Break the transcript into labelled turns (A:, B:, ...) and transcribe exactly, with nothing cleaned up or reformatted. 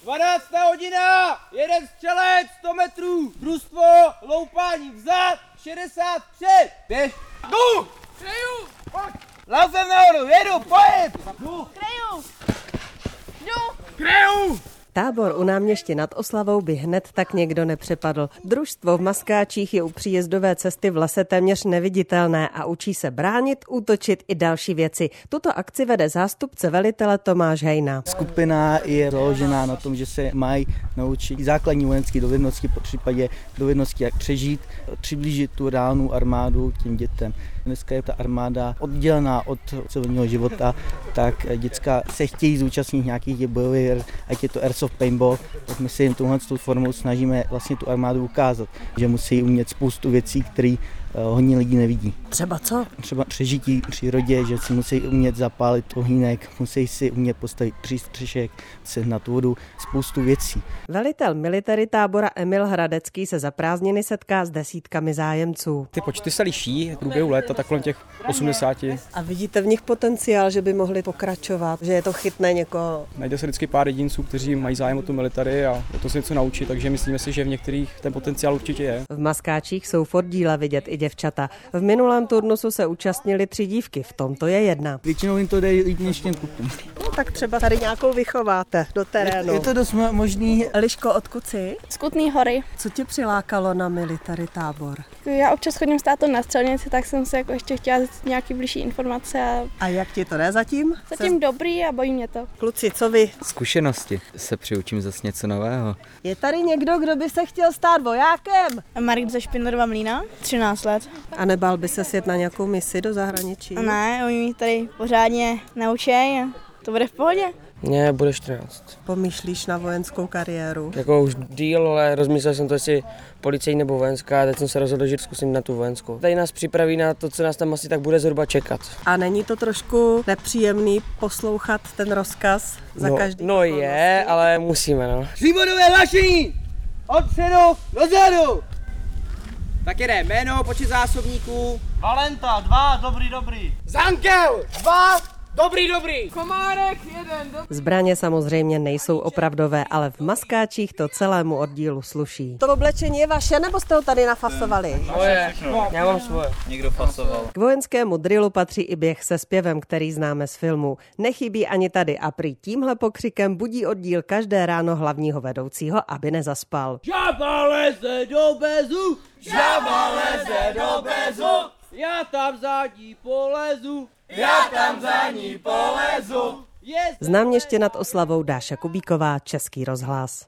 A: dvanáctá hodina, jeden střelec, sto metrů, družstvo, loupání vzad, šedesát tři, běž. Jdu!
B: Kryju!
A: Pojď! Lauzem nahoru, jedu, pojď! Jdu!
B: Kryju! Jdu!
A: Kryju!
C: Tábor u náměště nad Oslavou by hned tak někdo nepřepadl. Družstvo v Maskáčích je u příjezdové cesty v lese téměř neviditelné a učí se bránit, útočit i další věci. Tuto akci vede zástupce velitele Tomáš Hejna.
D: Skupina je založená na tom, že se mají naučit základní vojenské dovednosti, po případě dovednosti, jak přežít, přiblížit tu reálnou armádu těm dětem. Dneska je ta armáda oddělená od civilního života, tak děcka se chtějí zúčastnit nějakých bojových her, ať je to airsoft paintball, tak my se jim touhle formou snažíme vlastně tu armádu ukázat, že musí umět spoustu věcí, které hodně lidí nevidí.
C: Třeba co?
D: Třeba přežití v přírodě, že si musí umět zapálit ohýnek, musí si umět postavit přístřešek, sehnat vodu, spoustu věcí.
C: Velitel military tábora Emil Hradecký se za prázdniny setká s desítkami zájemců.
E: Ty počty se liší v průběhu let a tak kolem těch osmdesáti.
C: A vidíte v nich potenciál, že by mohli pokračovat, že je to chytné někoho?
E: Najde se vždycky pár jedinců, kteří mají zájem o tu military a o to se něco naučit, takže myslíme si, že v některých ten potenciál určitě je.
C: V Maskáčích jsou furt díle vidět i děvčata. V minulém turnusu se účastnili tři dívky, v tomto je jedna.
D: Většinou jim to jde líp než těm klukům.
C: No, tak třeba tady nějakou vychováte do terénu.
D: Je, je to dost možný.
C: Liško, odkud jsi?
B: Z Kutný Hory.
C: Co tě přilákalo na military tábor?
B: Já občas chodím s tátou na střelnici, tak jsem se jako ještě chtěla zjistit nějaký blížší informace. A
C: A jak ti to jde zatím?
B: zatím dobrý a bojí mě to.
C: Kluci, co vy?
F: Zkušenosti. Se přiučím zase něco nového.
C: Je tady někdo, kdo by se chtěl stát vojákem?
B: Marek ze Špindlerova Mlýna, třináct let.
C: A nebál by se jet na nějakou misi do zahraničí?
B: A ne, oni mě tady pořádně naučí a to bude v pohodě.
G: Mně bude čtrnáct.
C: Pomýšlíš na vojenskou kariéru?
G: Jako už díl, ale rozmyslel jsem to, jestli policejní nebo vojenská, a teď jsem se rozhodl, že zkusím na tu vojenskou. Tady nás připraví na to, co nás tam asi tak bude zhruba čekat.
C: A není to trošku nepříjemný poslouchat ten rozkaz za
G: no,
C: každý
G: No
C: okolnosti?
G: je, ale musíme, no.
A: Přívodové hlášení! Odpředu, dozadu! Tak jde jméno, počet zásobníků.
H: Valenta, dva, dobrý, dobrý.
A: Zankel, dva, dobrý, dobrý.
B: Komárek, jeden, dobrý.
C: Zbraně samozřejmě nejsou opravdové, ale v Maskáčích to celému oddílu sluší. To oblečení je vaše, nebo jste ho tady nafasovali?
G: Moje, já mám svoje.
H: Někdo fasoval.
C: K vojenskému drillu patří i běh se zpěvem, který známe z filmu. Nechybí ani tady a prý tímhle pokřikem budí oddíl každé ráno hlavního vedoucího, aby nezaspal.
A: Žába leze do bezu, žába leze do bezu, já tam za ní polezu, já tam za ní polezu.
C: Z náměště nad Oslavou Dáša Kubíková, Český rozhlas.